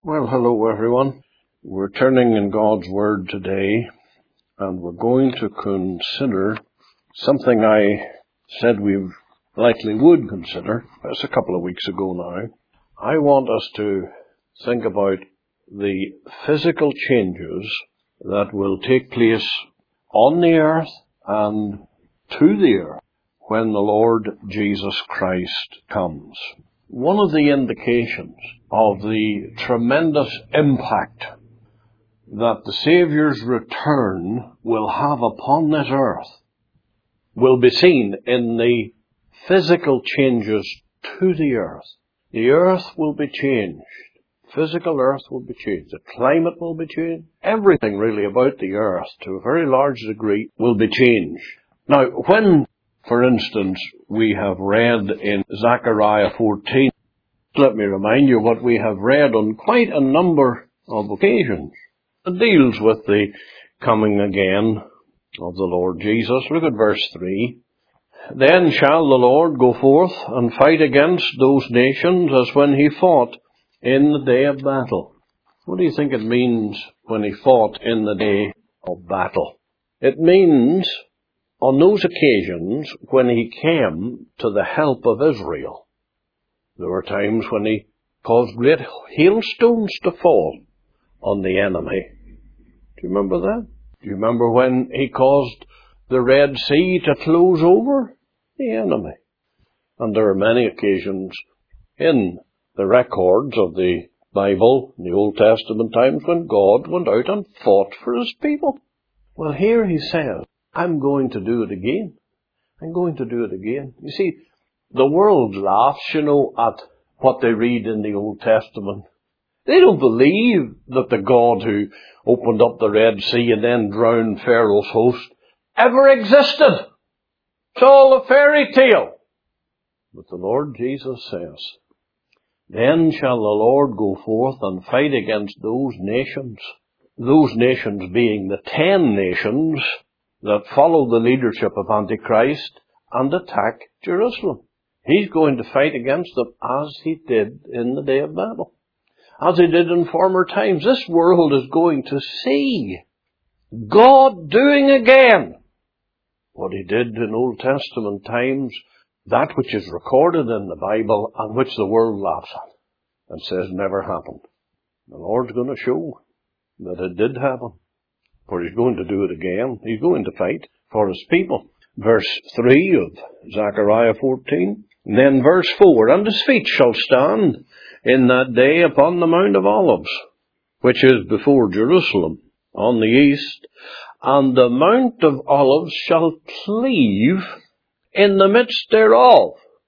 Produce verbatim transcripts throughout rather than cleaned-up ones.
Well, hello everyone. We're turning in God's Word today, and we're going to consider something I said we likely would consider. That's a couple of weeks ago now. I want us to think about the physical changes that will take place on the earth and to the earth when the Lord Jesus Christ comes. One of the indications of the tremendous impact that the Saviour's return will have upon this earth will be seen in the physical changes to the earth. The earth will be changed. Physical earth will be changed. The climate will be changed. Everything really about the earth, to a very large degree, will be changed. Now, when, for instance, we have read in Zechariah fourteen, let me remind you what we have read on quite a number of occasions. It deals with the coming again of the Lord Jesus. Look at verse three. Then shall the Lord go forth and fight against those nations as when he fought in the day of battle. What do you think it means when he fought in the day of battle? It means on those occasions when he came to the help of Israel. There were times when he caused great hailstones to fall on the enemy. Do you remember that? Do you remember when he caused the Red Sea to close over the enemy? And there are many occasions in the records of the Bible, in the Old Testament times, when God went out and fought for his people. Well, here he says, I'm going to do it again. I'm going to do it again. You see, the world laughs, you know, at what they read in the Old Testament. They don't believe that the God who opened up the Red Sea and then drowned Pharaoh's host ever existed. It's all a fairy tale. But the Lord Jesus says, then shall the Lord go forth and fight against those nations, those nations being the ten nations that follow the leadership of Antichrist and attack Jerusalem. He's going to fight against them as he did in the day of battle, as he did in former times. This world is going to see God doing again what he did in Old Testament times, that which is recorded in the Bible and which the world laughs at and says never happened. The Lord's going to show that it did happen, for he's going to do it again. He's going to fight for his people. Verse three of Zechariah fourteen. And then verse four, and his feet shall stand in that day upon the Mount of Olives, which is before Jerusalem, on the east, and the Mount of Olives shall cleave in the midst thereof,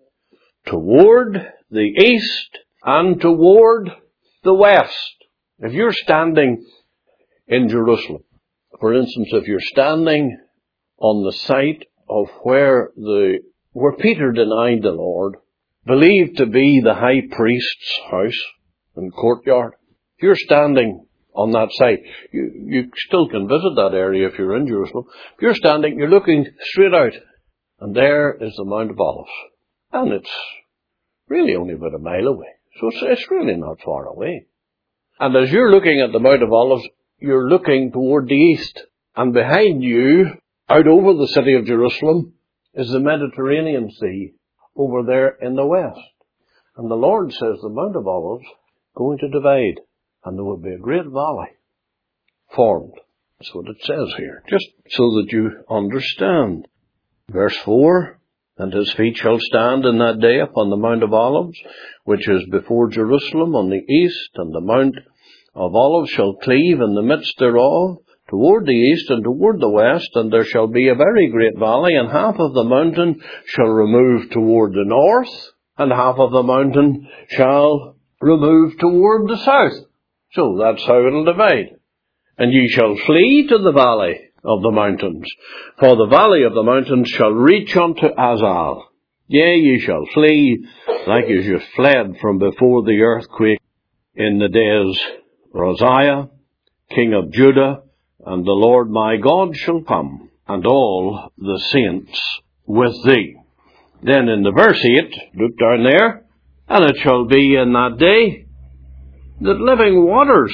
toward the east and toward the west. If you're standing in Jerusalem, for instance, if you're standing on the site of where the where Peter denied the Lord, believed to be the high priest's house and courtyard, if you're standing on that site, you, you still can visit that area if you're in Jerusalem. If you're standing, you're looking straight out, and there is the Mount of Olives. And it's really only about a mile away, so it's, it's really not far away. And as you're looking at the Mount of Olives, you're looking toward the east, and behind you, out over the city of Jerusalem, is the Mediterranean Sea over there in the west. And the Lord says the Mount of Olives going to divide, and there will be a great valley formed. That's what it says here, just so that you understand. Verse four, and his feet shall stand in that day upon the Mount of Olives, which is before Jerusalem on the east, and the Mount of Olives shall cleave in the midst thereof, toward the east and toward the west, and there shall be a very great valley, and half of the mountain shall remove toward the north, and half of the mountain shall remove toward the south. So that's how it'll divide. And ye shall flee to the valley of the mountains, for the valley of the mountains shall reach unto Azal. Yea, ye shall flee, like as you fled from before the earthquake in the days of Uzziah, king of Judah, and the Lord my God shall come, and all the saints with thee. Then in the verse eight, look down there, and it shall be in that day that living waters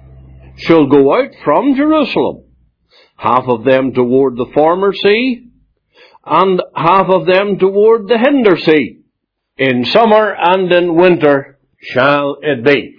shall go out from Jerusalem, half of them toward the former sea, and half of them toward the hinder sea. In summer and in winter shall it be.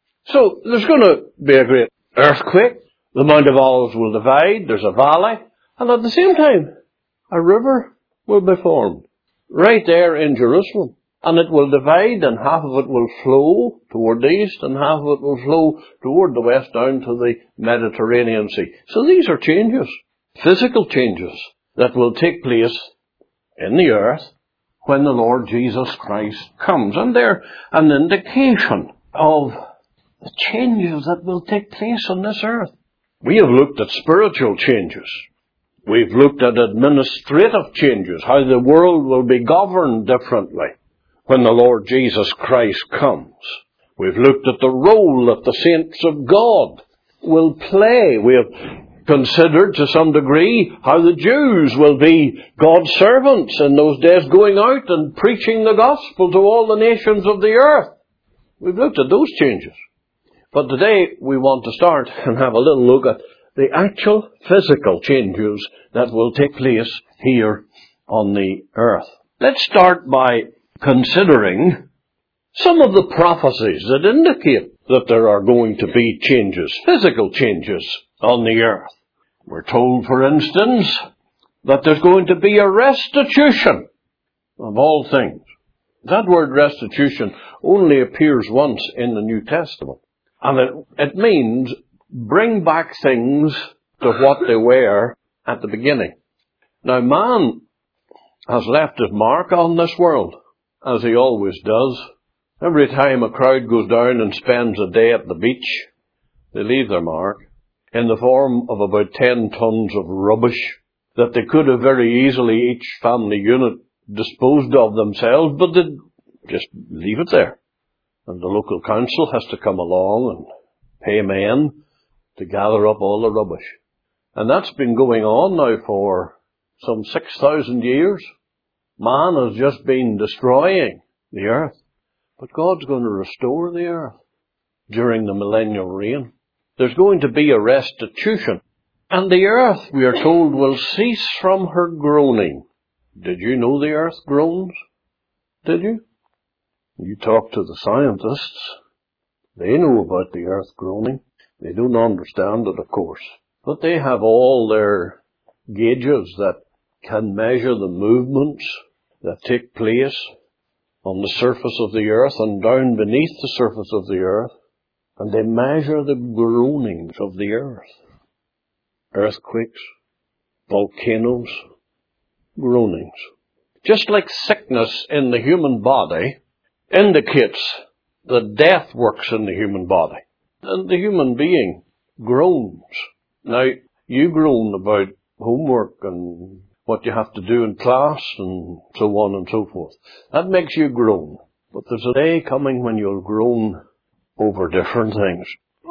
So there's going to be a great earthquake. The Mount of Olives will divide. There's a valley. And at the same time, a river will be formed right there in Jerusalem. And it will divide, and half of it will flow toward the east, and half of it will flow toward the west down to the Mediterranean Sea. So these are changes, physical changes, that will take place in the earth when the Lord Jesus Christ comes. And they're an indication of the changes that will take place on this earth. We have looked at spiritual changes. We've looked at administrative changes, how the world will be governed differently when the Lord Jesus Christ comes. We've looked at the role that the saints of God will play. We have considered to some degree how the Jews will be God's servants in those days, going out and preaching the gospel to all the nations of the earth. We've looked at those changes. But today we want to start and have a little look at the actual physical changes that will take place here on the earth. Let's start by considering some of the prophecies that indicate that there are going to be changes, physical changes on the earth. We're told, for instance, that there's going to be a restitution of all things. That word restitution only appears once in the New Testament. And it, it means bring back things to what they were at the beginning. Now, man has left his mark on this world, as he always does. Every time a crowd goes down and spends a day at the beach, they leave their mark in the form of about ten tons of rubbish that they could have very easily, each family unit, disposed of themselves, but they just leave it there. And the local council has to come along and pay men to gather up all the rubbish. And that's been going on now for some six thousand years. Man has just been destroying the earth. But God's going to restore the earth during the millennial reign. There's going to be a restitution. And the earth, we are told, will cease from her groaning. Did you know the earth groans? Did you? You talk to the scientists. They know about the earth groaning. They don't understand it, of course. But they have all their gauges that can measure the movements that take place on the surface of the earth and down beneath the surface of the earth. And they measure the groanings of the earth. Earthquakes, volcanoes, groanings. Just like sickness in the human body indicates that death works in the human body. And the human being groans. Now, you groan about homework and what you have to do in class and so on and so forth. That makes you groan. But there's a day coming when you'll groan over different things.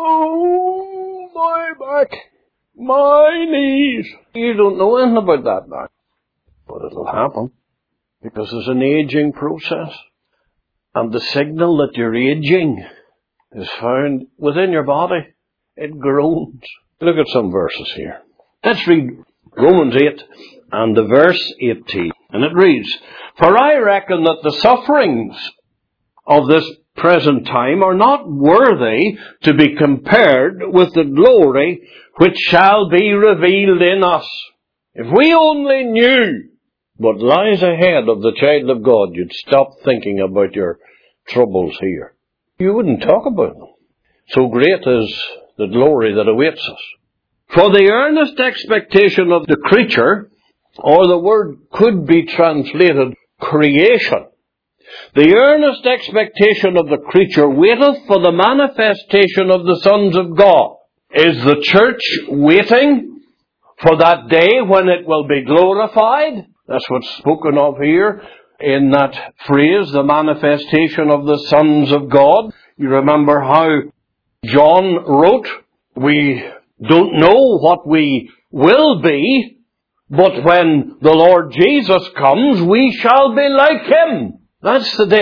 Oh, my back, my knees. You don't know anything about that now. But it'll happen. Because there's an aging process. And the signal that you're aging is found within your body. It groans. Look at some verses here. Let's read Romans eight and the verse eighteen. And it reads, "For I reckon that the sufferings of this present time are not worthy to be compared with the glory which shall be revealed in us." If we only knew what lies ahead of the child of God, you'd stop thinking about your troubles here. You wouldn't talk about them. So great is the glory that awaits us. For the earnest expectation of the creature, or the word could be translated creation, the earnest expectation of the creature waiteth for the manifestation of the sons of God. Is the church waiting for that day when it will be glorified? That's what's spoken of here in that phrase, the manifestation of the sons of God. You remember how John wrote, we don't know what we will be, but when the Lord Jesus comes, we shall be like him. That's the day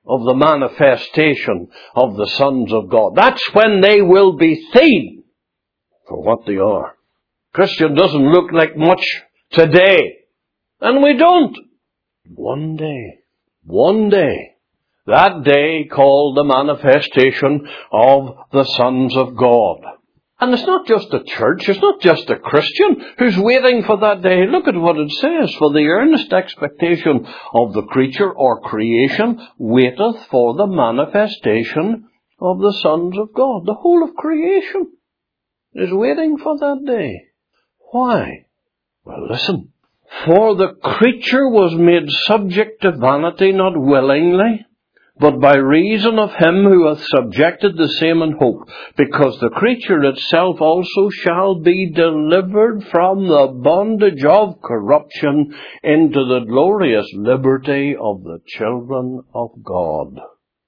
of the manifestation of the sons of God. That's when they will be seen for what they are. Christian doesn't look like much today. And we don't. One day, one day, that day called the manifestation of the sons of God. And it's not just a church, it's not just a Christian who's waiting for that day. Look at what it says. For the earnest expectation of the creature or creation waiteth for the manifestation of the sons of God. The whole of creation is waiting for that day. Why? Well, listen. For the creature was made subject to vanity, not willingly, but by reason of him who hath subjected the same in hope, because the creature itself also shall be delivered from the bondage of corruption into the glorious liberty of the children of God.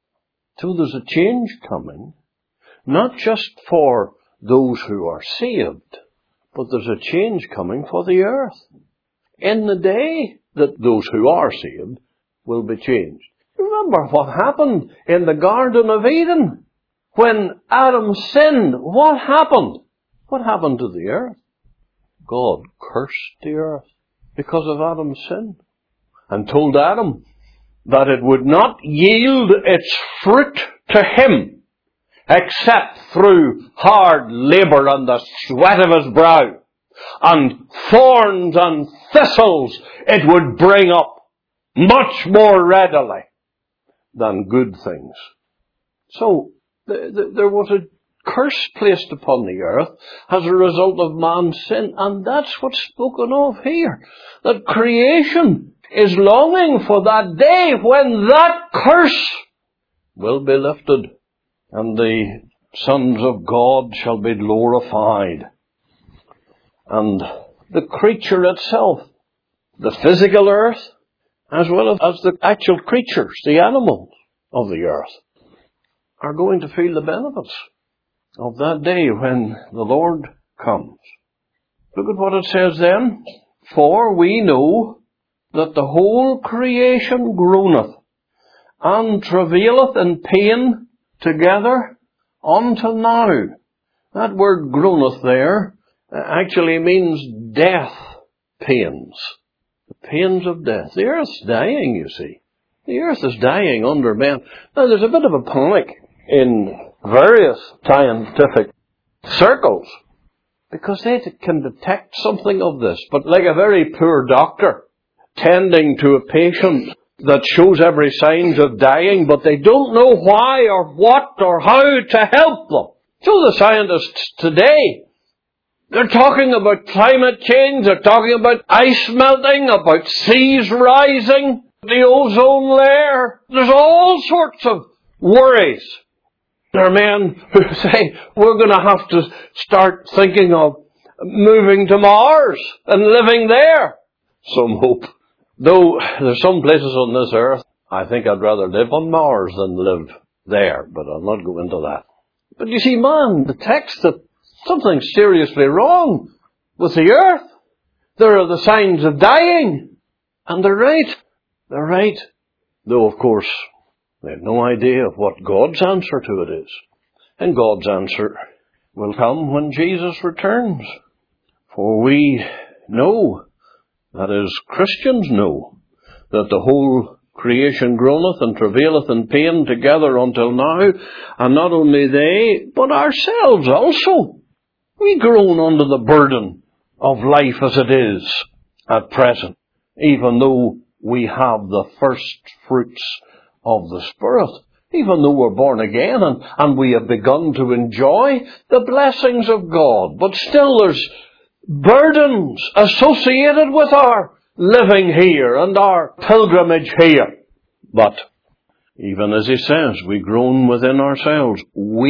So there's a change coming, not just for those who are saved, but there's a change coming for the earth. In the day that those who are saved will be changed. Remember what happened in the Garden of Eden. When Adam sinned, what happened? What happened to the earth? God cursed the earth because of Adam's sin and told Adam that it would not yield its fruit to him except through hard labour and the sweat of his brow. And thorns and thistles it would bring up much more readily than good things. So, th- th- there was a curse placed upon the earth as a result of man's sin, and that's what's spoken of here. That creation is longing for that day when that curse will be lifted, and the sons of God shall be glorified. And the creature itself, the physical earth, as well as the actual creatures, the animals of the earth, are going to feel the benefits of that day when the Lord comes. Look at what it says then. For we know that the whole creation groaneth and travaileth in pain together until now. That word groaneth there actually means death pains. The pains of death. The earth's dying, you see. The earth is dying under men. Now, there's a bit of a panic in various scientific circles because they can detect something of this. But like a very poor doctor tending to a patient that shows every signs of dying, but they don't know why or what or how to help them. So the scientists today, they're talking about climate change, they're talking about ice melting, about seas rising, the ozone layer. There's all sorts of worries. There are men who say, we're going to have to start thinking of moving to Mars and living there. Some hope. Though there's some places on this earth, I think I'd rather live on Mars than live there, but I'll not go into that. But you see, man, the text that something's seriously wrong with the earth. There are the signs of dying. And they're right. They're right. Though, of course, they have no idea of what God's answer to it is. And God's answer will come when Jesus returns. For we know, that is, Christians know, that the whole creation groaneth and travaileth in pain together until now. And not only they, but ourselves also. We groan under the burden of life as it is at present, even though we have the first fruits of the Spirit, even though we're born again and, and we have begun to enjoy the blessings of God. But still there's burdens associated with our living here and our pilgrimage here. But even as he says, we groan within ourselves,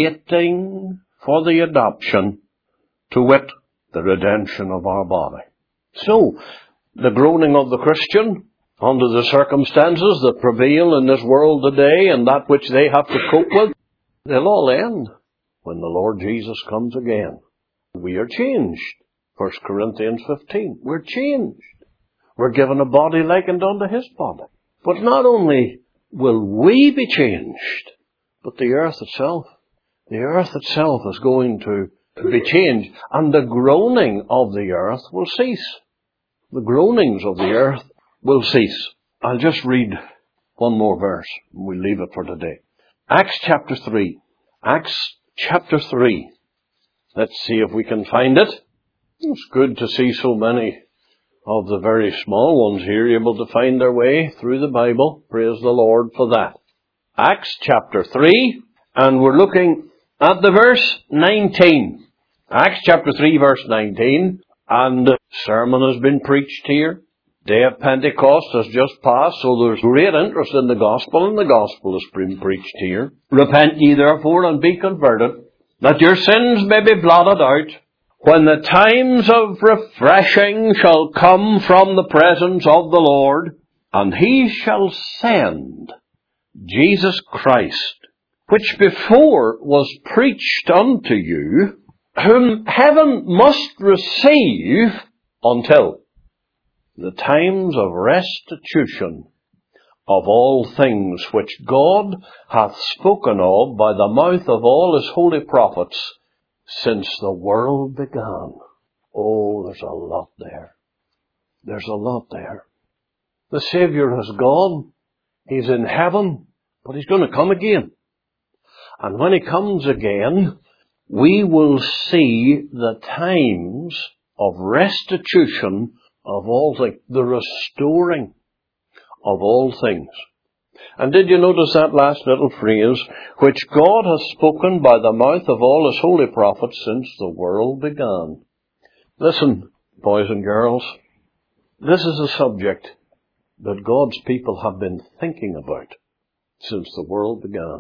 waiting for the adoption, to wit, the redemption of our body. So, the groaning of the Christian under the circumstances that prevail in this world today and that which they have to cope with, they'll all end when the Lord Jesus comes again. We are changed. First Corinthians fifteen. We're changed. We're given a body likened unto his body. But not only will we be changed. But the earth itself, the earth itself is going to be changed, and the groaning of the earth will cease. The groanings of the earth will cease. I'll just read one more verse, and we'll leave it for today. Acts chapter three. Acts chapter three. Let's see if we can find it. It's good to see so many of the very small ones here able to find their way through the Bible. Praise the Lord for that. Acts chapter three, and we're looking at the verse nineteen. Acts chapter three, verse nineteen, and the sermon has been preached here. Day of Pentecost has just passed, so there's great interest in the gospel, and the gospel has been preached here. Repent ye therefore and be converted, that your sins may be blotted out, when the times of refreshing shall come from the presence of the Lord, and he shall send Jesus Christ, which before was preached unto you, whom heaven must receive until the times of restitution of all things which God hath spoken of by the mouth of all his holy prophets since the world began. Oh, there's a lot there. There's a lot there. The Savior has gone. He's in heaven, but he's going to come again. And when he comes again, we will see the times of restitution of all things, the restoring of all things. And did you notice that last little phrase, which God has spoken by the mouth of all his holy prophets since the world began? Listen, boys and girls, this is a subject that God's people have been thinking about since the world began.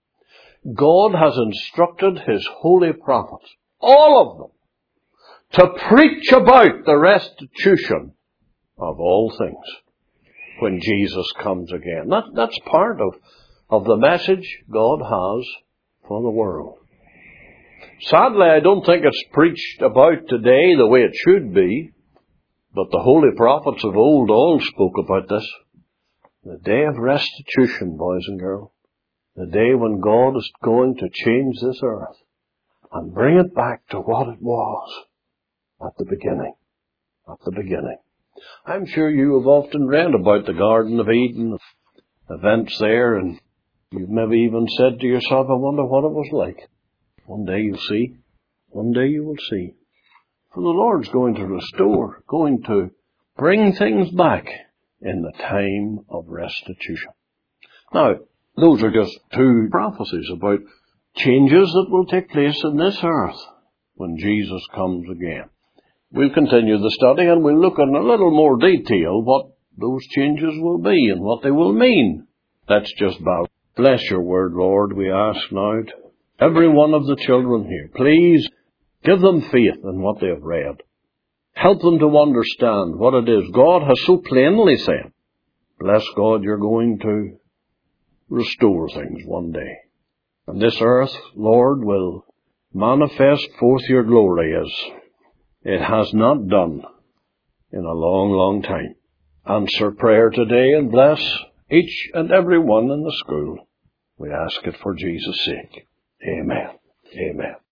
God has instructed his holy prophets, all of them, to preach about the restitution of all things when Jesus comes again. That, that's part of, of the message God has for the world. Sadly, I don't think it's preached about today the way it should be, but the holy prophets of old all spoke about this. The day of restitution, boys and girls. The day when God is going to change this earth and bring it back to what it was at the beginning. At the beginning. I'm sure you have often read about the Garden of Eden, events there, and you've maybe even said to yourself, I wonder what it was like. One day you'll see. One day you will see. For the Lord's going to restore, going to bring things back in the time of restitution. Now, those are just two prophecies about changes that will take place in this earth when Jesus comes again. We'll continue the study and we'll look in a little more detail what those changes will be and what they will mean. Let's just bow. Bless your word, Lord, we ask now to every one of the children here. Please give them faith in what they have read. Help them to understand what it is God has so plainly said. Bless God, you're going to restore things one day. And this earth, Lord, will manifest forth your glory as it has not done in a long, long time. Answer prayer today and bless each and every one in the school. We ask it for Jesus' sake. Amen. Amen.